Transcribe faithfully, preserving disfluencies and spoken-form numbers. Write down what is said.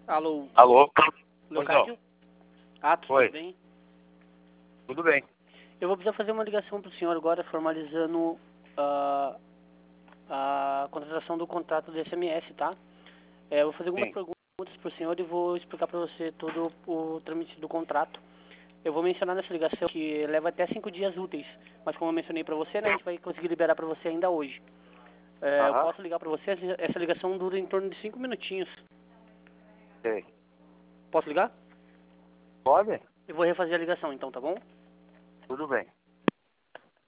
Alô? Alô? Leocádio? Ah, tudo Oi. bem? Tudo bem. Eu vou precisar fazer uma ligação para o senhor agora, formalizando a, a contratação do contrato do S M S, tá? É, eu vou fazer algumas Sim. perguntas para o senhor e vou explicar para você todo o trâmite do contrato. Eu vou mencionar nessa ligação que leva até cinco dias úteis, mas como eu mencionei para você, né, a gente vai conseguir liberar para você ainda hoje. É, eu Aham. posso ligar para você, essa ligação dura em torno de cinco minutinhos. Sei. Posso ligar? Pode? Eu vou refazer a ligação então, tá bom? Tudo bem.